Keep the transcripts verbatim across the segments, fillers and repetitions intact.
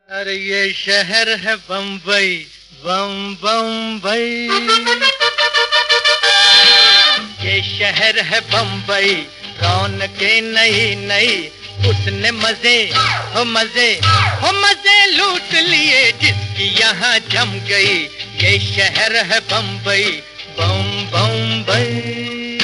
अरे ये शहर है बम्बई, बम बम्बई। ये शहर है बम्बई, रौनके नई नई। उसने मजे हो मजे हो मजे लूट लिए जिसकी यहाँ जम गई। ये शहर है बम्बई, बम बम्बई।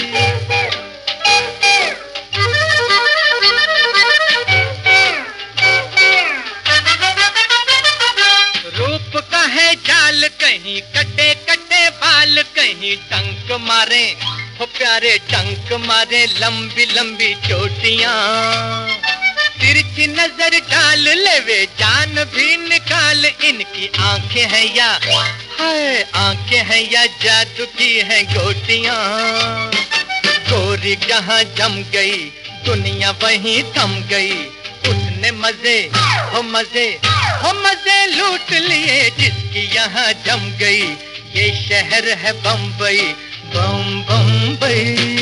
रूप का है जाल, कहीं कटे कटे बाल, कहीं टंक मारे हो प्यारे टंक मारे लंबी लंबी चोटियां। तिरछी नजर डाल लेवे जान भी निकाल। इनकी आंखें हैं या हाय आंखें हैं या जादू की हैं गोटियां। गोरी जहां जम गई दुनिया वहीं थम गई। उसने मजे हो मजे हो मजे लूट लिए जिसकी यहाँ जम गई। ये शहर है बम्बई, बम बम्बई।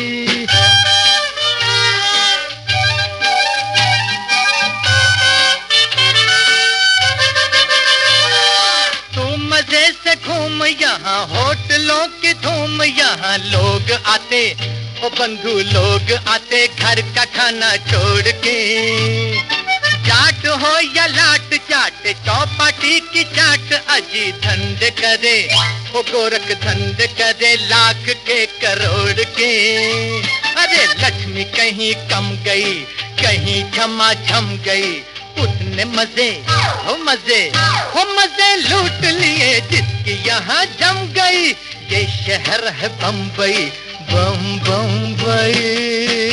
तू मजे से घूम यहाँ होटलों की धूम। यहाँ लोग आते ओ बंधु लोग आते घर का खाना छोड़ के। जाट हो या लाट चाट चौपाटी की चाट अजी धंध करे वो गोरख धंध करे लाख के करोड़ के। अरे लक्ष्मी कहीं कम गई कहीं क्षमा छम गई। उसने मजे हो मजे हो मजे लूट लिए जिसकी यहाँ जम गई। ये शहर है बम्बई, बम बम्बई।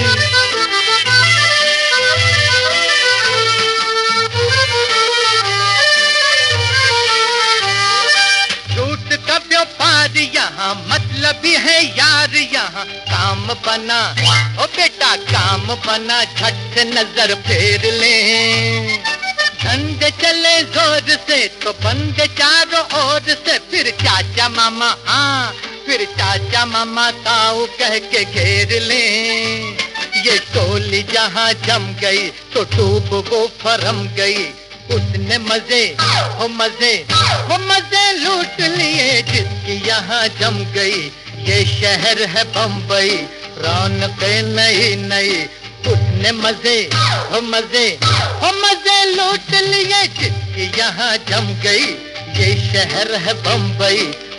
यहाँ मतलब ही है यार, यहाँ काम बना ओ बेटा काम बना। झट से नजर फेर ले, धंधे चले जोर से तो बंदे चारों ओर से। फिर चाचा मामा हाँ फिर चाचा मामा ताऊ कह के घेर ले। ये टोली जहाँ जम गई तो टूब वो फरम गई। उसने मजे हो मजे हो मजे लूट लिए जिसकी यहाँ जम गई। ये शहर है बम्बई, रौनके नई नई। उसने मजे हो मजे हो मजे लूट लिए जिसकी यहाँ जम गई। ये शहर है बम्बई,